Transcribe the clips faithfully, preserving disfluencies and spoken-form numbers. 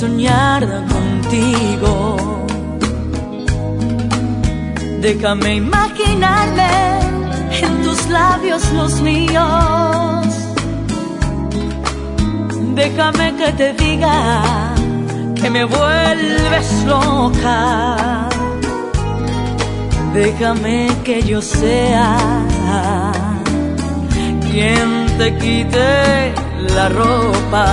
soñar contigo. Déjame imaginarme en tus labios los míos. Déjame que te diga que me vuelves loca. Déjame que yo sea quien te quite la ropa.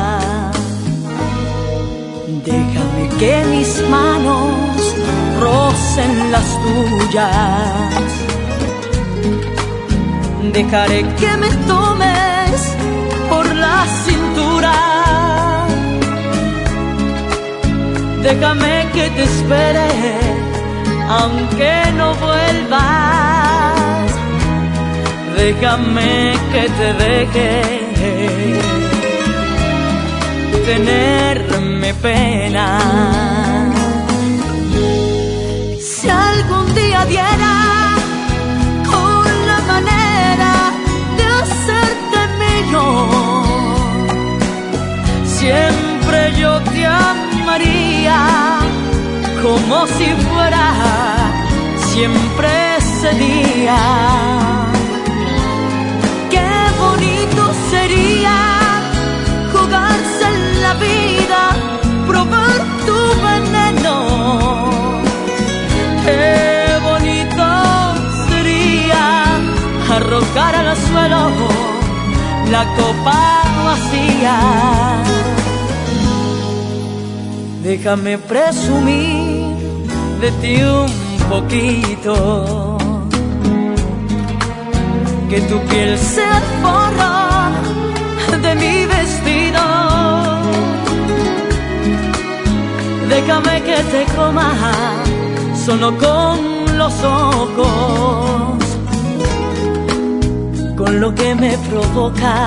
Déjame que mis manos rocen las tuyas. Dejaré que me tomes por la cintura. Déjame que te espere aunque no vuelvas. Déjame que te deje tenerme pena. Si algún día diera con la manera de hacerte mío, siempre yo te amaría como si fuera siempre ese día. Qué bonito sería jugarse en la vida, probar tu veneno. Qué bonito sería arrojar al suelo la copa vacía. Déjame presumir de ti un poquito, que tu piel sea el forro de mi vestido. Déjame que te coma solo con los ojos, con lo que me provoca.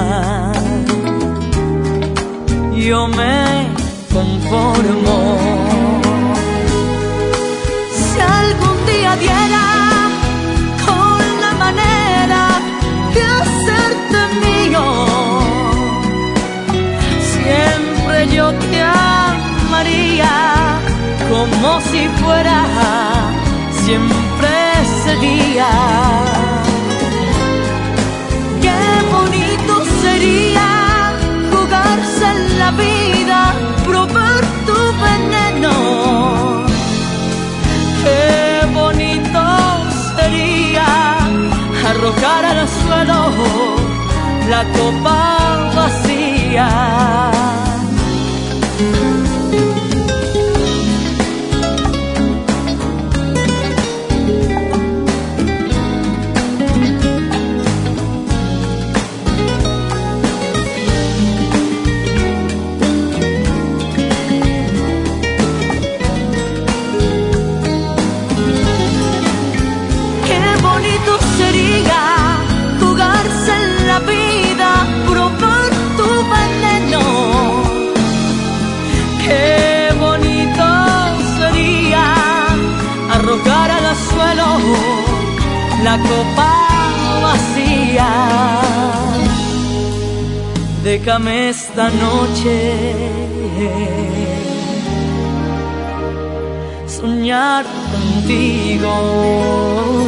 Yo me conformo. Si algún día diera con la manera de hacerte mío, siempre yo te amaría como si fuera siempre ese día. Qué bonito sería jugarse en la vida, probar tu veneno. Qué bonito sería arrojar al suelo la copa vacía. Sería jugarse en la vida, probar tu veneno. Qué bonito sería arrojar al suelo la copa vacía. Déjame esta noche soñar contigo.